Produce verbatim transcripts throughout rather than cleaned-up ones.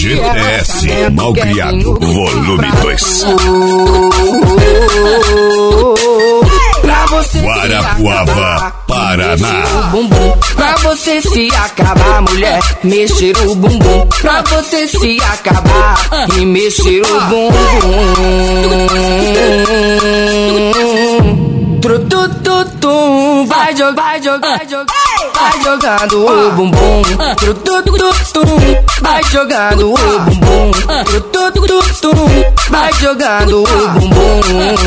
G T S Malcriado, volume dois. Pra você Guarapuava, Paraná. bumbum, pra você se acabar, mulher, mexer o bumbum. Pra você se acabar e mexer o bumbum. Trutututum, vai jogar, vai jogar, vai jogar, vai jogando o bumbum. Trutututum, vai jogando o bumbum. Trutututum, vai jogando o bumbum.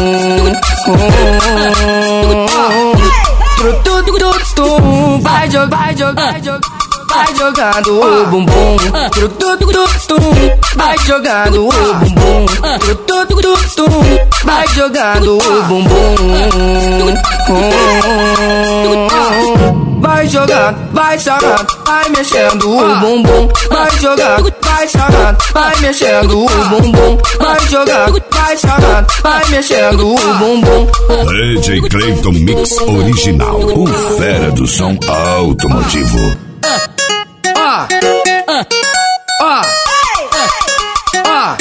Trutututum, vai jogar, vai jogar, vai jogar, vai jogando o bumbum. Trutututum, vai jogando o bumbum. Trutututum, vai jogando o bumbum. Vai jogando, vai sarrando, vai mexendo o bumbum. Vai jogando, vai sarrando, vai mexendo o bumbum. Vai jogando, vai sarrando, vai mexendo o bumbum. D J Clayton Mix Original, o fera do som automotivo. Ó, ó, ó,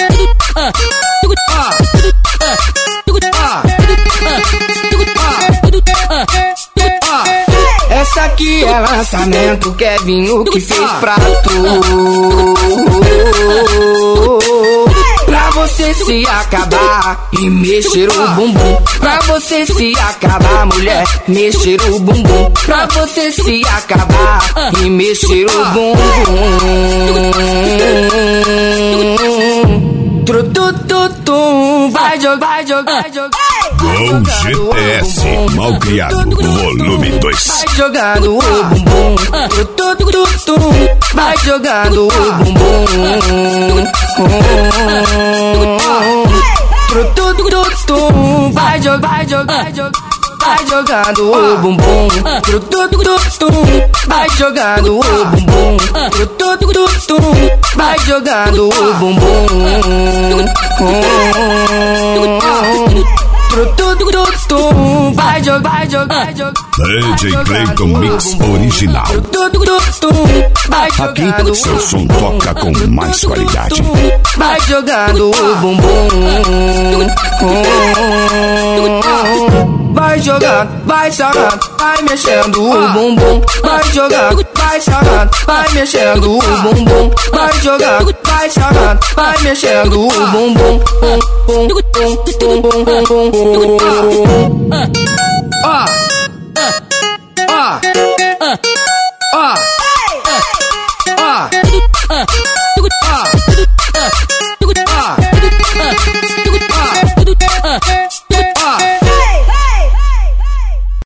essa aqui é lançamento, Kevinho que fez pra tu. Pra você se acabar e mexer o bumbum. Pra você se acabar, mulher, mexer o bumbum. Pra você se acabar e mexer o bumbum. Trutututum, vai jogar, vai jogar, vai jogar. Com G T S Malcriado, volume dois. Vai jogando o bumbum. Trutututum, vai jogando o bumbum. Trutututum, vai jogar, vai jogar, vai jogar, vai jogando o bumbum. Trutututum, vai jogando o bumbum. Trutututum, vai jogando o bumbum. Trutututum, vai jogar, vai jogar, vai jogar. D J Clayton Mix Original. Aqui seu som toca com mais qualidade. Vai jogando o bumbum. Vai jogando, vai sarrando, vai mexendo o bumbum. Vai jogando, vai sarrando, vai mexendo o bumbum. Vai jogando, vai sarrando, vai mexendo o bumbum. Ó.